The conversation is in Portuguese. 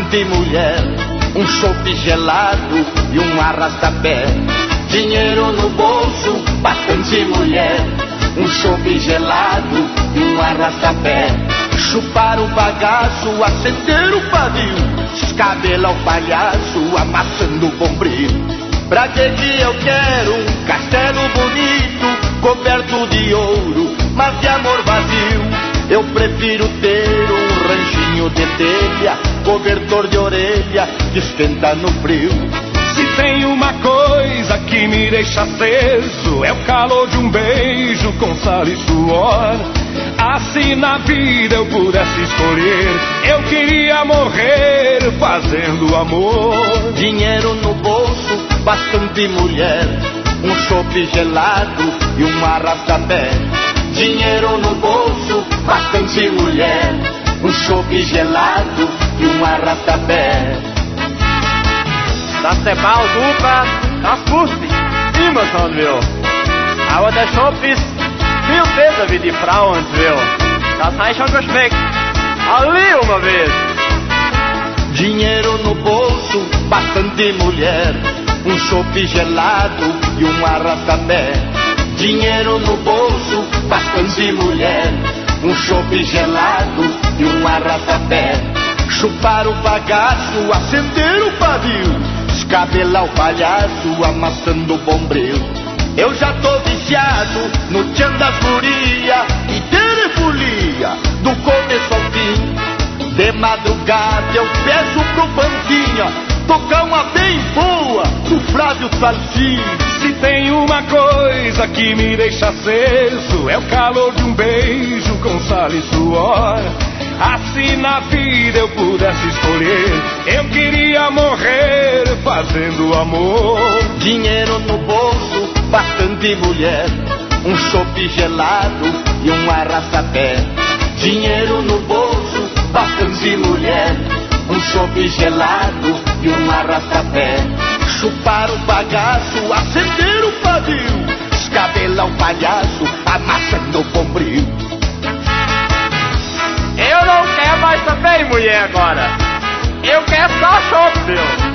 bastante mulher, um chope gelado e um arrasta-pé. Dinheiro no bolso, bastante mulher, um chope gelado e um arrasta-pé. Chupar o bagaço, acender o pavio, descabelar o palhaço, amassando o bombril. Pra que eu quero um castelo bonito, coberto de ouro, mas de amor vazio? Eu prefiro ter um ranchinho de telha, cobertor de orelha, que esquenta no frio. Se tem uma coisa que me deixa aceso, é o calor de um beijo com sal e suor. Se na vida eu pudesse escolher, eu queria morrer fazendo amor. Dinheiro no bolso, bastante mulher, um chope gelado e um arrasta-pé. Dinheiro no bolso, bastante mulher, um chope gelado e um arrasta-pé. Dass der Bau super, das wusste ich immer schon, will. Aber der Schopf ist viel besser wie die Frauen, will. Das habe ich schon geschmeckt. Ali uma vez. Dinheiro no bolso, bastante mulher, um chope gelado e um arrasta-pé. Dinheiro no bolso, bastante mulher, um chope gelado e um arrasta-pé. Chupar o bagaço, acender o pavio, descabelar o palhaço, amassando o bombril. Eu já tô viciado no tchan das guria e ter folia do começo ao fim. De madrugada eu peço pro Panzinha tocar uma bem boa do Flávio Salsim. Se tem uma coisa que me deixa aceso, é o calor de um beijo com sal e suor. Se na vida eu pudesse escolher, eu queria morrer fazendo amor. Dinheiro no bolso, bastante mulher, um chope gelado e um arrasta-pé. Dinheiro no bolso, bastante mulher, um chope gelado e um arrasta-pé. Chupar o bagaço, acender o pavio, descabelar o palhaço, amassando o bombril. Eu não quero mais também mulher agora. Eu quero só chope, meu.